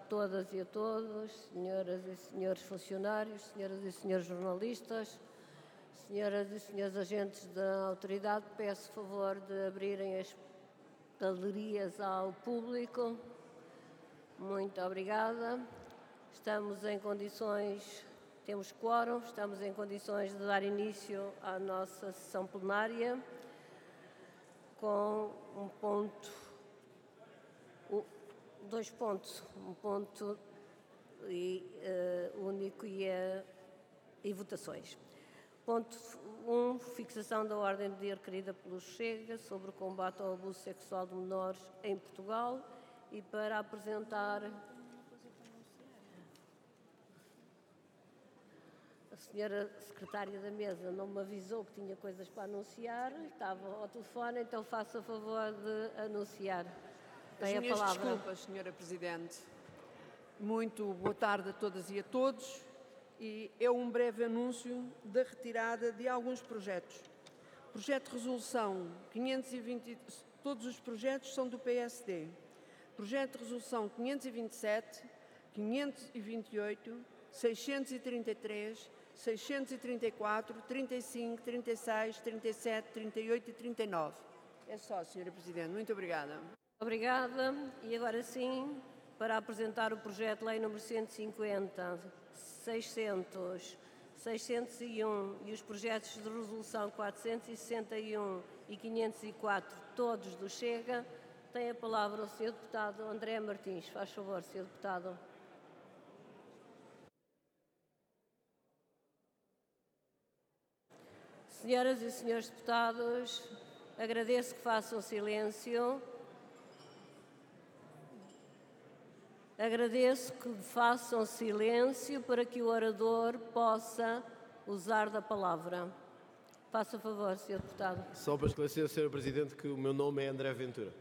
todas e a todos, senhoras e senhores funcionários, senhoras e senhores jornalistas, senhoras e senhores agentes da autoridade, peço favor de abrirem as galerias ao público. Muito obrigada. Estamos em condições, temos quórum, estamos em condições de dar início à nossa sessão plenária com dois pontos, um ponto único e votações. Ponto 1, fixação da ordem de dia requerida pelo Chega sobre o combate ao abuso sexual de menores em Portugal, e para apresentar a senhora secretária da mesa não me avisou que tinha coisas para anunciar, estava ao telefone, então faça a favor de anunciar. Tem a palavra. Desculpas, senhora Presidente. Muito boa tarde a todas e a todos. E é um breve anúncio da retirada de alguns projetos. Projeto de resolução 520, todos os projetos são do PSD. Projeto de resolução 527, 528, 633, 634, 35, 36, 37, 38 e 39. É só, senhora Presidente. Muito obrigada. Obrigada. E agora sim, para apresentar o projeto de lei número 150, 600, 601 e os projetos de resolução 461 e 504, todos do Chega, tem a palavra o Sr. Deputado André Martins. Faz favor, Sr. Deputado. Senhoras e senhores deputados, agradeço que façam silêncio. Agradeço que façam silêncio para que o orador possa usar da palavra. Faça favor, Sr. Deputado. Só para esclarecer, Sra. Presidente, que o meu nome é André Ventura.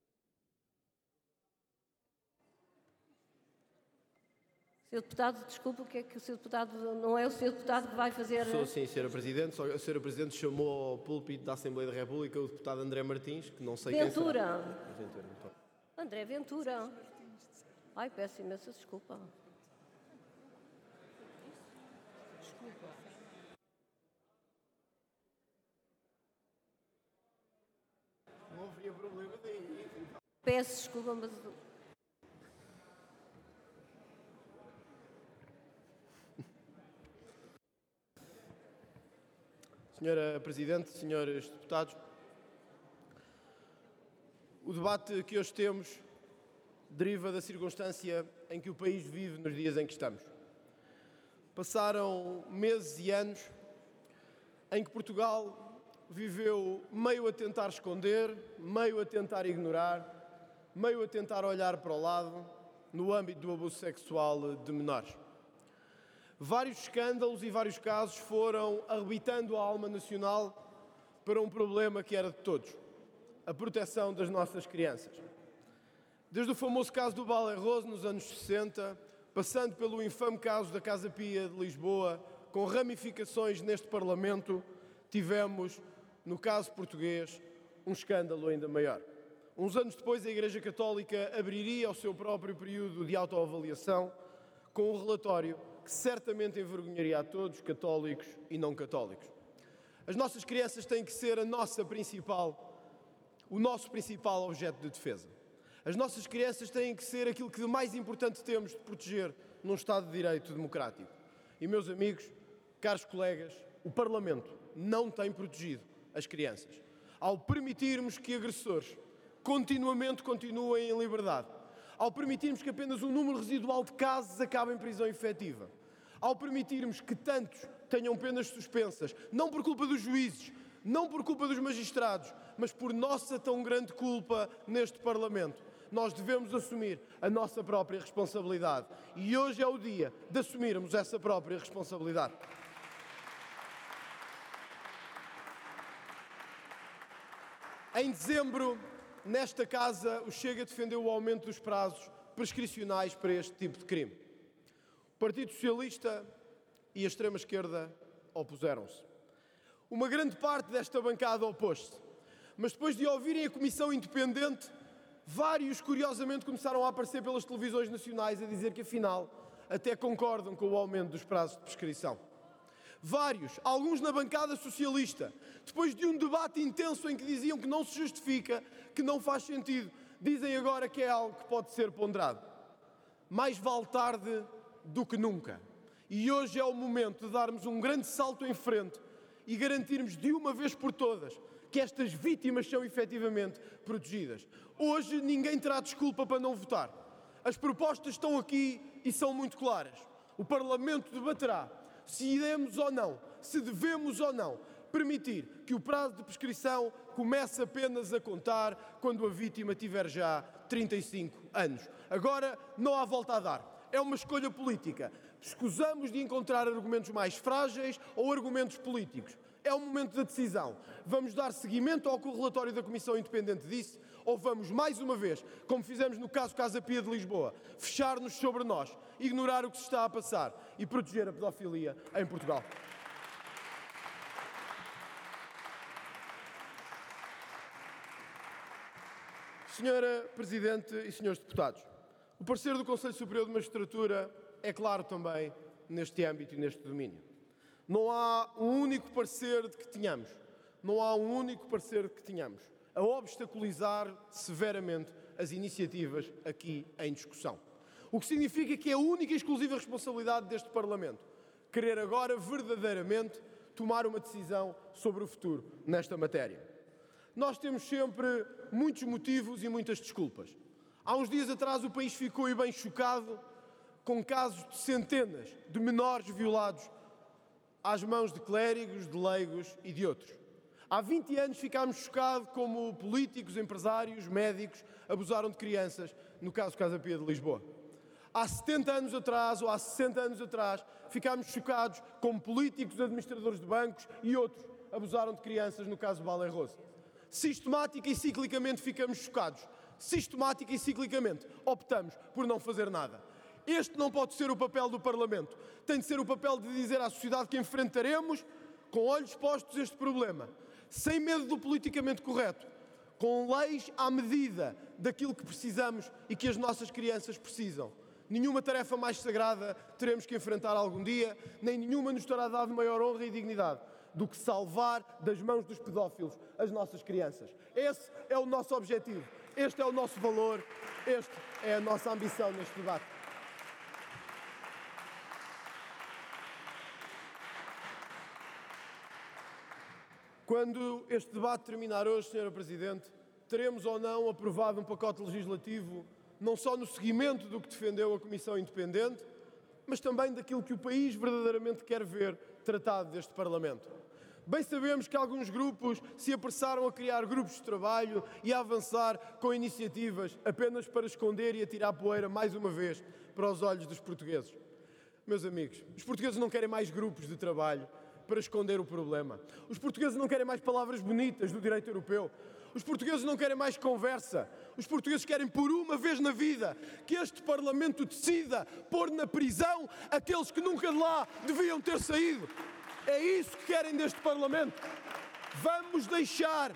Sr. Deputado, desculpe, o que é que o Sr. Deputado... Não é o Sr. Deputado que vai fazer... Sou sim, Sra. Presidente. Só a Sra. Presidente chamou ao púlpito da Assembleia da República o deputado André Martins, que não sei Ventura. quem será. Ventura. André Ventura. Ai, peço imensa desculpa. Não haveria problema daí. Peço desculpa, mas... Senhora Presidente, senhores deputados, o debate que hoje temos deriva da circunstância em que o país vive nos dias em que estamos. Passaram meses e anos em que Portugal viveu meio a tentar esconder, meio a tentar ignorar, meio a tentar olhar para o lado no âmbito do abuso sexual de menores. Vários escândalos e vários casos foram arrebitando a alma nacional para um problema que era de todos: a proteção das nossas crianças. Desde o famoso caso do Balerroso nos anos 60, passando pelo infame caso da Casa Pia de Lisboa, com ramificações neste Parlamento, tivemos, no caso português, um escândalo ainda maior. Uns anos depois, a Igreja Católica abriria o seu próprio período de autoavaliação com um relatório que certamente envergonharia a todos, católicos e não católicos. As nossas crianças têm que ser o nosso principal objeto de defesa. As nossas crianças têm que ser aquilo que de mais importante temos de proteger num Estado de Direito democrático. E, meus amigos, caros colegas, o Parlamento não tem protegido as crianças. Ao permitirmos que agressores continuamente continuem em liberdade, ao permitirmos que apenas um número residual de casos acabe em prisão efetiva, ao permitirmos que tantos tenham penas suspensas, não por culpa dos juízes, não por culpa dos magistrados, mas por nossa tão grande culpa neste Parlamento, nós devemos assumir a nossa própria responsabilidade. E hoje é o dia de assumirmos essa própria responsabilidade. Em dezembro, nesta Casa, o Chega defendeu o aumento dos prazos prescricionais para este tipo de crime. O Partido Socialista e a extrema-esquerda opuseram-se. Uma grande parte desta bancada opôs-se. Mas depois de ouvirem a Comissão Independente, Vários, curiosamente, começaram a aparecer pelas televisões nacionais a dizer que, afinal, até concordam com o aumento dos prazos de prescrição. Vários, alguns na bancada socialista, depois de um debate intenso em que diziam que não se justifica, que não faz sentido, dizem agora que é algo que pode ser ponderado. Mais vale tarde do que nunca. E hoje é o momento de darmos um grande salto em frente e garantirmos de uma vez por todas que estas vítimas são efetivamente protegidas. Hoje ninguém terá desculpa para não votar. As propostas estão aqui e são muito claras. O Parlamento debaterá se iremos ou não, se devemos ou não permitir que o prazo de prescrição comece apenas a contar quando a vítima tiver já 35 anos. Agora não há volta a dar. É uma escolha política. Escusamos de encontrar argumentos mais frágeis ou argumentos políticos. É o momento da decisão. Vamos dar seguimento ao que o relatório da Comissão Independente disse ou vamos, mais uma vez, como fizemos no caso Casa Pia de Lisboa, fechar-nos sobre nós, ignorar o que se está a passar e proteger a pedofilia em Portugal? Senhora Presidente e senhores deputados, o parecer do Conselho Superior de Magistratura é claro também neste âmbito e neste domínio. Não há um único parecer de que tenhamos. Não há um único parecer de que tenhamos a obstaculizar severamente as iniciativas aqui em discussão. O que significa que é a única e exclusiva responsabilidade deste Parlamento querer agora verdadeiramente tomar uma decisão sobre o futuro nesta matéria. Nós temos sempre muitos motivos e muitas desculpas. Há uns dias atrás o país ficou bem chocado com casos de centenas de menores violados às mãos de clérigos, de leigos e de outros. Há 20 anos ficámos chocados como políticos, empresários, médicos abusaram de crianças, no caso Casa Pia de Lisboa. Há 70 anos atrás, ou há 60 anos atrás, ficámos chocados como políticos, administradores de bancos e outros abusaram de crianças, no caso Bala Rosa. Sistemática e ciclicamente ficamos chocados. Sistemática e ciclicamente optamos por não fazer nada. Este não pode ser o papel do Parlamento. Tem de ser o papel de dizer à sociedade que enfrentaremos, com olhos postos, este problema, sem medo do politicamente correto, com leis à medida daquilo que precisamos e que as nossas crianças precisam. Nenhuma tarefa mais sagrada teremos que enfrentar algum dia, nem nenhuma nos terá dado maior honra e dignidade do que salvar das mãos dos pedófilos as nossas crianças. Esse é o nosso objetivo, este é o nosso valor, esta é a nossa ambição neste debate. Quando este debate terminar hoje, Sra. Presidente, teremos ou não aprovado um pacote legislativo não só no seguimento do que defendeu a Comissão Independente, mas também daquilo que o país verdadeiramente quer ver tratado deste Parlamento. Bem sabemos que alguns grupos se apressaram a criar grupos de trabalho e a avançar com iniciativas apenas para esconder e atirar poeira mais uma vez para os olhos dos portugueses. Meus amigos, os portugueses não querem mais grupos de trabalho para esconder o problema. Os portugueses não querem mais palavras bonitas do direito europeu. Os portugueses não querem mais conversa. Os portugueses querem, por uma vez na vida, que este Parlamento decida pôr na prisão aqueles que nunca de lá deviam ter saído. É isso que querem deste Parlamento. Vamos deixar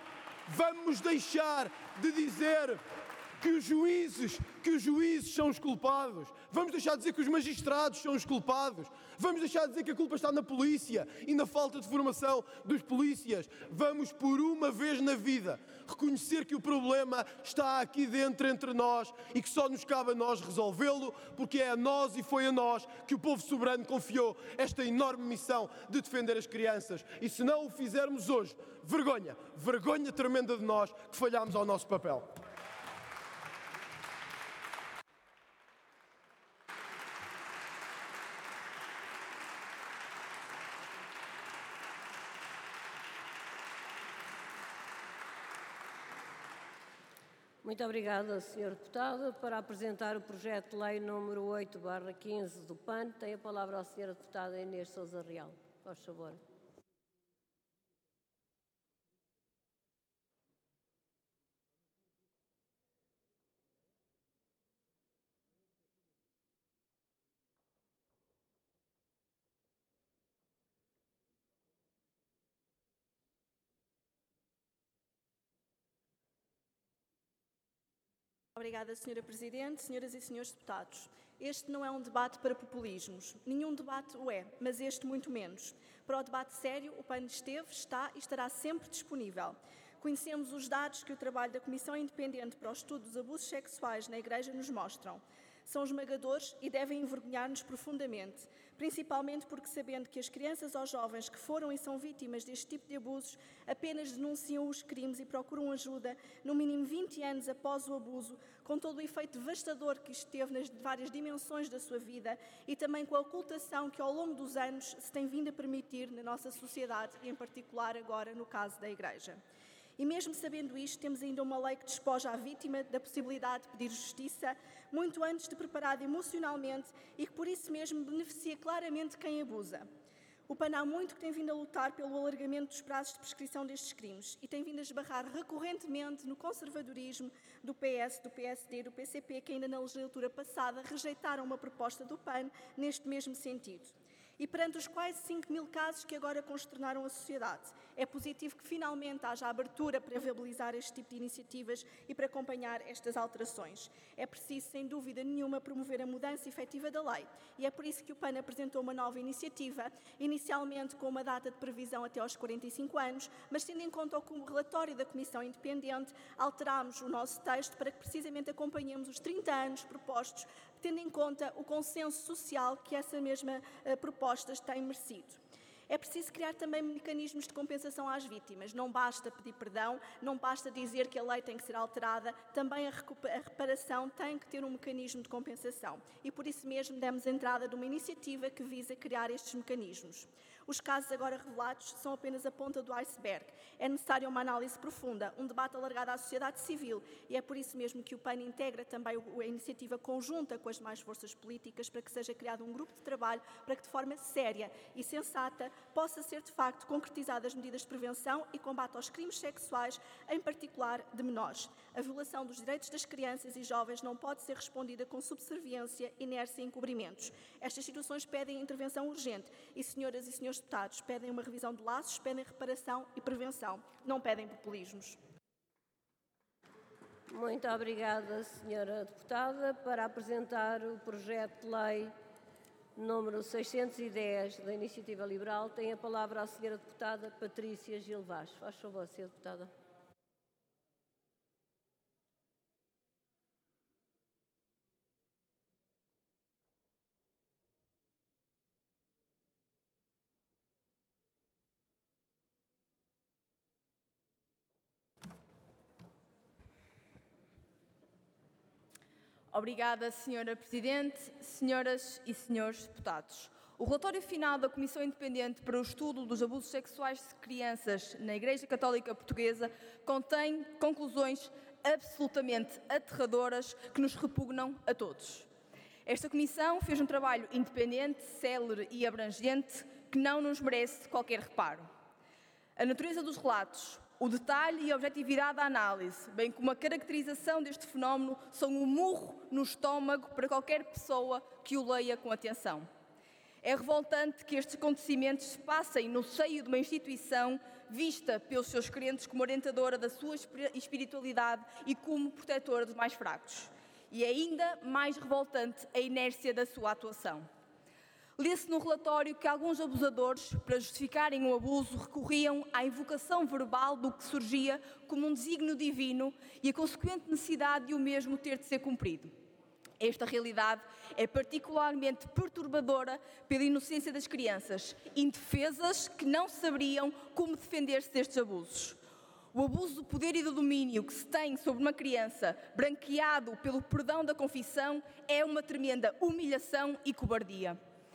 de dizer que os juízes são os culpados. Vamos deixar de dizer que os magistrados são os culpados. Vamos deixar de dizer que a culpa está na polícia e na falta de formação dos polícias. Vamos, por uma vez na vida, reconhecer que o problema está aqui dentro entre nós e que só nos cabe a nós resolvê-lo, porque é a nós e foi a nós que o povo soberano confiou esta enorme missão de defender as crianças. E se não o fizermos hoje, vergonha tremenda de nós que falhámos ao nosso papel. Muito obrigada, Sr. Deputado. Para apresentar o projeto de lei número 8/15 do PAN, tem a palavra a Sra. Deputada Inês Sousa Real. Por favor. Obrigada, Sra. Presidente, senhoras e senhores deputados. Este não é um debate para populismos. Nenhum debate o é, mas este muito menos. Para o debate sério, o PAN esteve, está e estará sempre disponível. Conhecemos os dados que o trabalho da Comissão Independente para o Estudo dos Abusos Sexuais na Igreja nos mostram. São esmagadores e devem envergonhar-nos profundamente, principalmente porque, sabendo que as crianças ou jovens que foram e são vítimas deste tipo de abusos apenas denunciam os crimes e procuram ajuda no mínimo 20 anos após o abuso, com todo o efeito devastador que isto teve nas várias dimensões da sua vida e também com a ocultação que ao longo dos anos se tem vindo a permitir na nossa sociedade e em particular agora no caso da Igreja. E mesmo sabendo isto, temos ainda uma lei que despoja a vítima da possibilidade de pedir justiça, muito antes de preparada emocionalmente e que por isso mesmo beneficia claramente quem abusa. O PAN há muito que tem vindo a lutar pelo alargamento dos prazos de prescrição destes crimes e tem vindo a esbarrar recorrentemente no conservadorismo do PS, do PSD e do PCP, que ainda na legislatura passada rejeitaram uma proposta do PAN neste mesmo sentido. E perante os quase 5.000 casos que agora consternaram a sociedade, é positivo que finalmente haja abertura para viabilizar este tipo de iniciativas e para acompanhar estas alterações. É preciso, sem dúvida nenhuma, promover a mudança efetiva da lei e é por isso que o PAN apresentou uma nova iniciativa, inicialmente com uma data de previsão até aos 45 anos, mas tendo em conta o relatório da Comissão Independente, alterámos o nosso texto para que precisamente acompanhemos os 30 anos propostos, tendo em conta o consenso social que essa mesma proposta tem merecido. É preciso criar também mecanismos de compensação às vítimas. Não basta pedir perdão, não basta dizer que a lei tem que ser alterada, também a reparação tem que ter um mecanismo de compensação. E por isso mesmo demos entrada de uma iniciativa que visa criar estes mecanismos. Os casos agora revelados são apenas a ponta do iceberg. É necessária uma análise profunda, um debate alargado à sociedade civil e é por isso mesmo que o PAN integra também a iniciativa conjunta com as demais forças políticas para que seja criado um grupo de trabalho para que de forma séria e sensata possa ser de facto concretizadas medidas de prevenção e combate aos crimes sexuais, em particular de menores. A violação dos direitos das crianças e jovens não pode ser respondida com subserviência, inércia e encobrimentos. Estas situações pedem intervenção urgente e, senhoras e senhores deputados, pedem uma revisão de laços, pedem reparação e prevenção, não pedem populismos. Muito obrigada, senhora deputada. Para apresentar o projeto de lei número 610 da Iniciativa Liberal, tem a palavra a senhora deputada Patrícia Gil Vaz. Faz favor, senhora deputada. Obrigada, Sra. Presidente, senhoras e senhores deputados. O relatório final da Comissão Independente para o Estudo dos Abusos Sexuais de Crianças na Igreja Católica Portuguesa contém conclusões absolutamente aterradoras que nos repugnam a todos. Esta Comissão fez um trabalho independente, célere e abrangente que não nos merece qualquer reparo. A natureza dos relatos, o detalhe e a objetividade da análise, bem como a caracterização deste fenómeno, são um murro no estômago para qualquer pessoa que o leia com atenção. É revoltante que estes acontecimentos se passem no seio de uma instituição vista pelos seus crentes como orientadora da sua espiritualidade e como protetora dos mais fracos. E é ainda mais revoltante a inércia da sua atuação. Lê-se no relatório que alguns abusadores, para justificarem o abuso, recorriam à invocação verbal do que surgia como um desígnio divino e a consequente necessidade de o mesmo ter de ser cumprido. Esta realidade é particularmente perturbadora pela inocência das crianças, indefesas que não saberiam como defender-se destes abusos. O abuso do poder e do domínio que se tem sobre uma criança, branqueado pelo perdão da confissão, é uma tremenda humilhação e cobardia.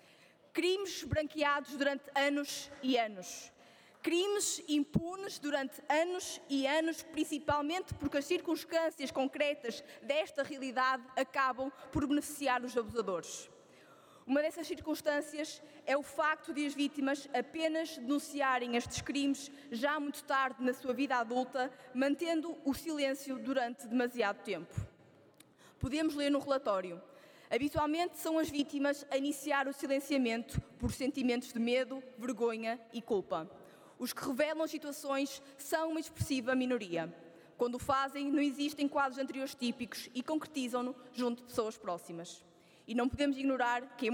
Crimes branqueados durante anos e anos. Crimes impunes durante anos e anos, principalmente porque as circunstâncias concretas desta realidade acabam por beneficiar os abusadores. Uma dessas circunstâncias é o facto de as vítimas apenas denunciarem estes crimes já muito tarde na sua vida adulta, mantendo o silêncio durante demasiado tempo. Podemos ler no relatório: habitualmente são as vítimas a iniciar o silenciamento por sentimentos de medo, vergonha e culpa. Os que revelam as situações são uma expressiva minoria. Quando o fazem, não existem quadros anteriores típicos e concretizam-no junto de pessoas próximas. E não podemos ignorar que